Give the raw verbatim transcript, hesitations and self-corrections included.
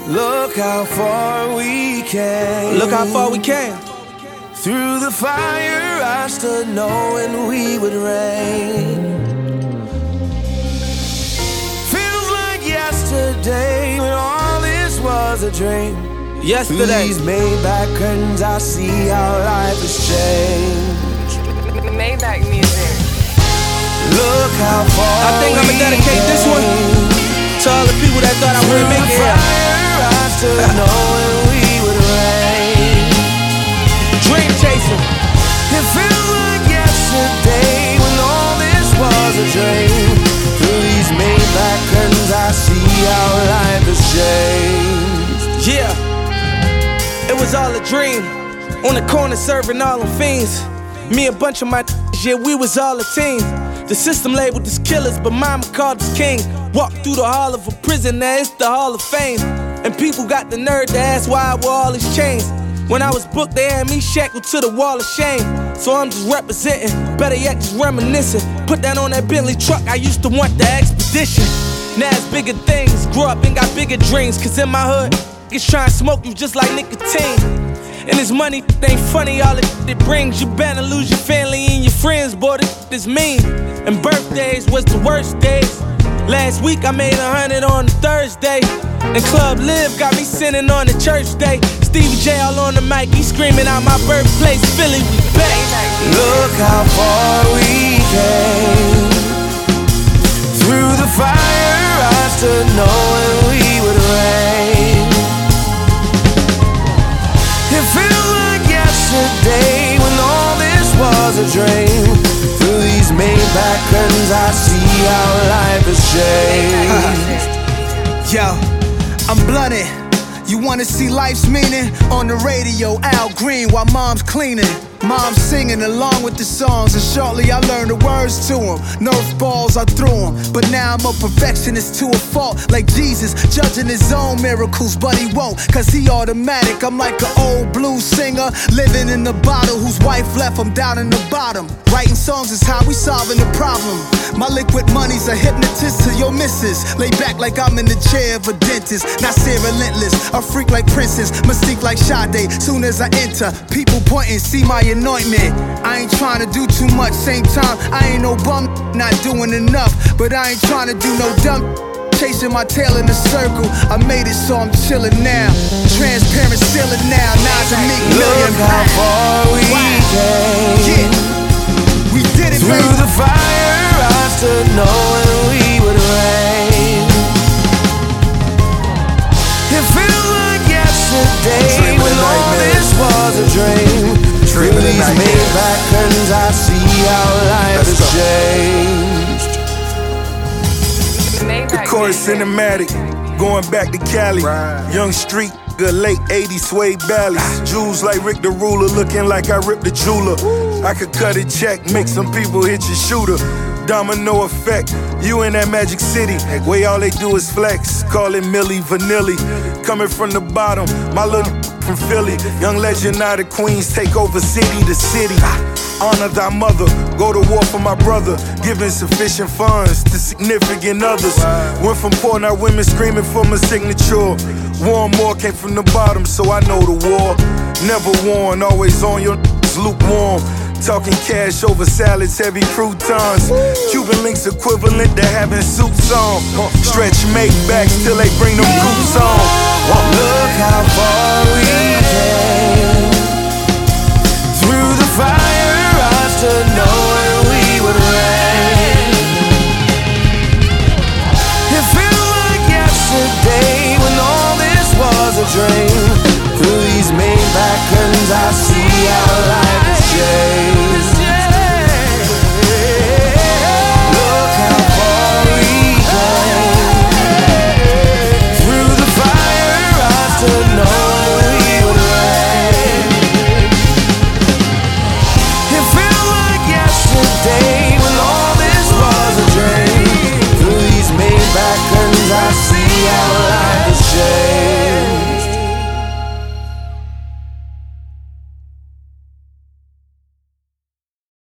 Look how far we came. Look how far we came. Through the fire I stood knowing we would reign. Feels like yesterday when all this was a dream. Yesterday. Through these Maybach curtains I see how life has changed. Maybach music. Look how far I think I'ma dedicate came. this one to all the people that thought I wouldn't make it here. I stood knowing we would reign. Dream chaser. It feels like yesterday when all this was a dream. Through these Maybach curtains I see how life has changed. Yeah, it was all a dream. On the corner serving all them fiends. Me and a bunch of my yeah, we was all a team. The system labeled us killers, but mama called us king. Walked through the hall of a prison, now it's the Hall of Fame. And people got the nerve to ask why I wore all these chains. When I was booked, they had me shackled to the wall of shame. So I'm just representing, better yet just reminiscing. Put that on that Bentley truck, I used to want the expedition. Now it's bigger things, grew up and got bigger dreams. Cause in my hood, niggas trying to smoke you just like nicotine. And this money ain't funny, all it, it brings. You better lose your family and your friends, boy, this is mean. And birthdays was the worst days. Last week I made a hundred on a Thursday. And Club Live got me sitting on the church day. Stevie J all on the mic, he screaming out my birthplace, Philly, we back. Look how far we came. Through the fire I stood knowing we would reign. It feels like yesterday when all this was a dream. Through these Maybach curtains I see how life has changed. Yo, I'm blunted. You wanna see life's meaning? On the radio, Al Green while mom's cleaning. Mom's singing along with the songs, and shortly I learned the words to them. Nerf balls, I threw them, but now I'm a perfectionist to a fault. Like Jesus, judging his own miracles, but he won't, cause he automatic. I'm like an old blues singer, living in the bottle, whose wife left him down in the bottom. Writing songs is how we solving the problem. My liquid money's a hypnotist to your missus. Lay back like I'm in the chair of a dentist. Not say relentless, a freak like Princess, mystique like Sade. Soon as I enter, people pointing, see my anointment. I ain't trying to do too much, same time I ain't no bum, not doing enough. But I ain't trying to do no dumb, chasing my tail in a circle. I made it so I'm chillin' now. Transparent ceiling now, Nas a Meek Million. Look how far we came. Yeah, we did it, through baby. the fire I stood knowing we would reign. It feels like yesterday when all this was a dream. Through these Maybach curtains I see how life has changed. The chorus cinematic, going back to Cali. Young street, good late eighties suede valleys. Jewels like Rick the Ruler, looking like I ripped the jeweler. I could cut a check, make some people hit your shooter. Domino effect, you in that Magic City. Way all they do is flex, call it Milli Vanilli. Coming from the bottom, my little from Philly. Young legend out of Queens, take over city to city. Honor thy mother, go to war for my brother. Giving sufficient funds to significant others. Went from poor, now women screaming for my signature. Warm more came from the bottom, so I know the war. Never worn, always on your lukewarm. Talking cash over salads, heavy croutons. Cuban links equivalent to having suits on. Stretch Maybachs till they bring them coops on. Look how far we came. Through the fire I stood knowing we would reign. It feels like yesterday when all this was a dream. Through these Maybach curtains I see